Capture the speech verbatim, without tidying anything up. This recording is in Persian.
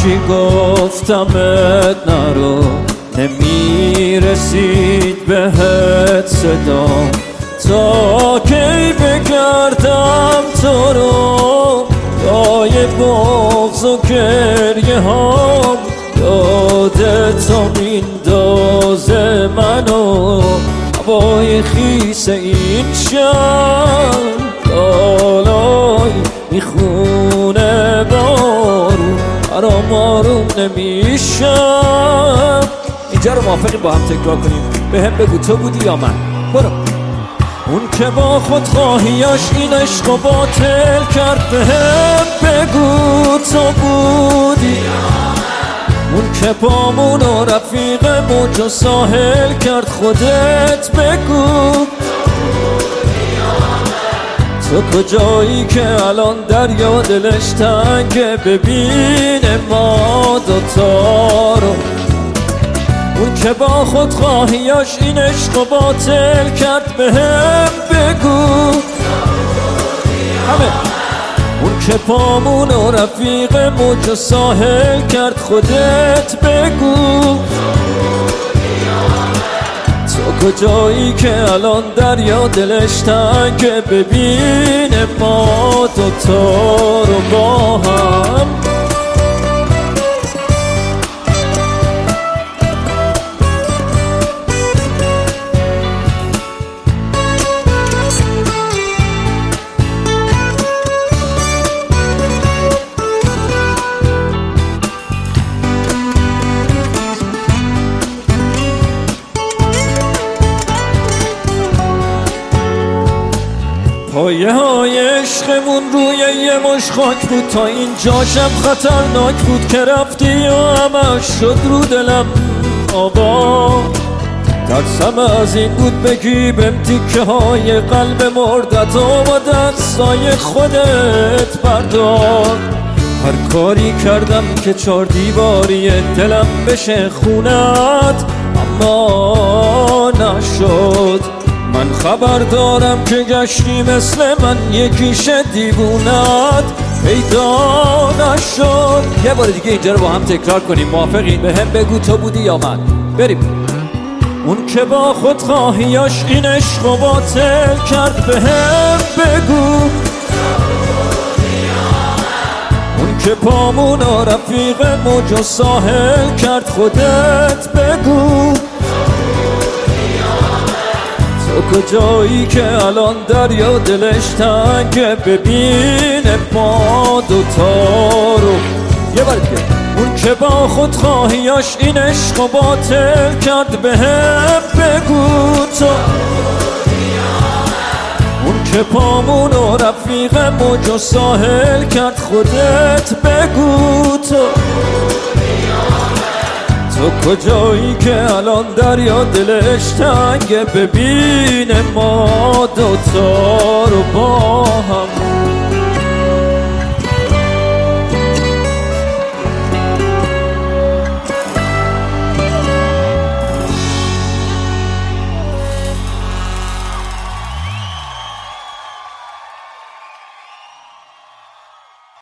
چی گفتمت نرو، نمیرسید بهت صدام، تا کی بگردم تو رو دای بغض و گریه هام، یادتو میندازه منو هوای خیس این شب، لالای میخونه بارون برام آروم نمیشم. اینجا رو موافقی با هم تکرار کنیم؟ به هم بگو تو بودی یا من؟ برو. اون که با خود خواهیاش این عشق و باطل کرد، به هم بگو تو بودی. اون که پامون و رفیق موج و ساحل کرد، خودت بگو تو کجایی که الان دریا دلش تنگه، ببینه ما دوتا رو. اون که با خود خواهیاش این عشق و باطل کرد، به هم بگو همه. اون که پامون و رفیق موج و ساحل کرد، خودت بگو تو کجایی که الان دریا دلش تنگه، ببینه ما دوتا رو با هم. پایه های عشقمون روی یه مش خاک بود، تا اینجاشم خطرناک بود که رفتی و همش شد رو دلم آبا. ترسم از این بود بگی بهم تیکه های قلب مردت و با دستای خودت بردار. هر کاری کردم که چار دیواری دلم بشه خونت، اما نشد. من خبر دارم که گشتی مثل من یکیش دیوونت پیدا نشد. یه بار دیگه اینجا رو با هم تکرار کنیم، موافقین؟ به هم بگو تو بودی یا من؟ بریم. اون که با خود خواهیاش این عشق و باطل کرد، به هم بگو اون که پامون و رفیق موج و ساحل کرد، خودت بگو تو کجایی که الان دریا دلش تنگه، ببینه ما دوتا رو. یه بار دیگه. اون که با خود خواهیاش این عشق و باطل کرد، به هم بگو تو اون که پامون و رفیق موج و ساحل کرد، خودت بگو تو تو کجایی که الان دریا دلش تنگه، ببینه ما دوتا رو با هم.